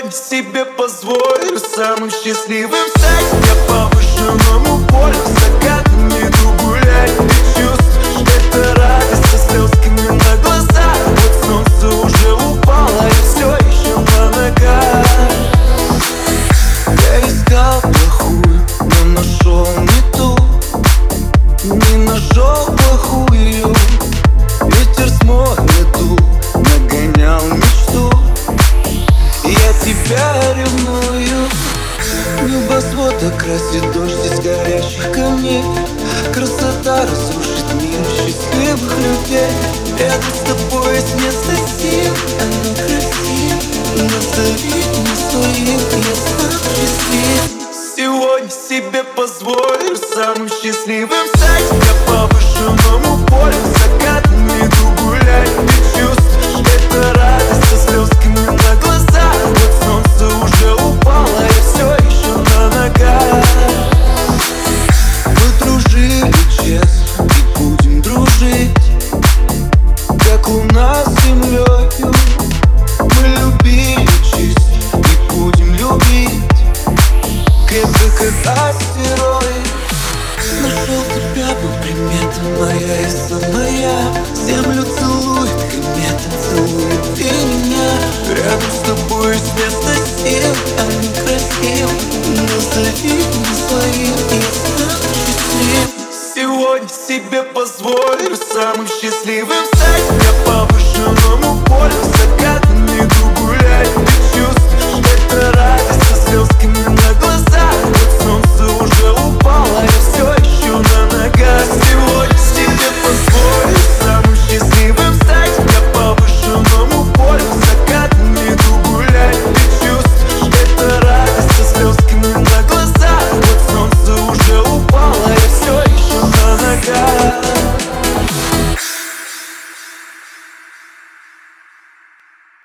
Сегодня себе позволю самым счастливым стать. Я по повышенному полю закатом иду гулять. Ты чувствуешь, это радость со слезками на глазах. Вот солнце уже упало, я все еще на ногах. Я искал плохую, но нашел не ту. Не нашел плохую. Ветер с моря дул, нагонял мечту. Я тебя ревную. Небосвод окрасит дождь из горящих камней. Красота разрушит мир счастливых людей. Рядом с тобой есть место сил, оно красиво. Назови меня своим, я сам счастлив. Сегодня себе позволю самым счастливым стать. Я по повышенному полю закатом иду гулять. Ты чувствуешь, это радость со слезками на глазах. Вот солнце уже упало, я все еще на ногах. Мы дружили честно и будем дружить, как луна с землею. Мы любили чисто и будем любить, крепко как астероид. Нашел тебя по приметам, моя и самая. Землю целует, комета целует и меня. Рядом с тобой есть место сил, оно красиво. Назови меня своим, я сам счастлив. Сегодня себе позволю самым счастливым стать. Я по повышенному полю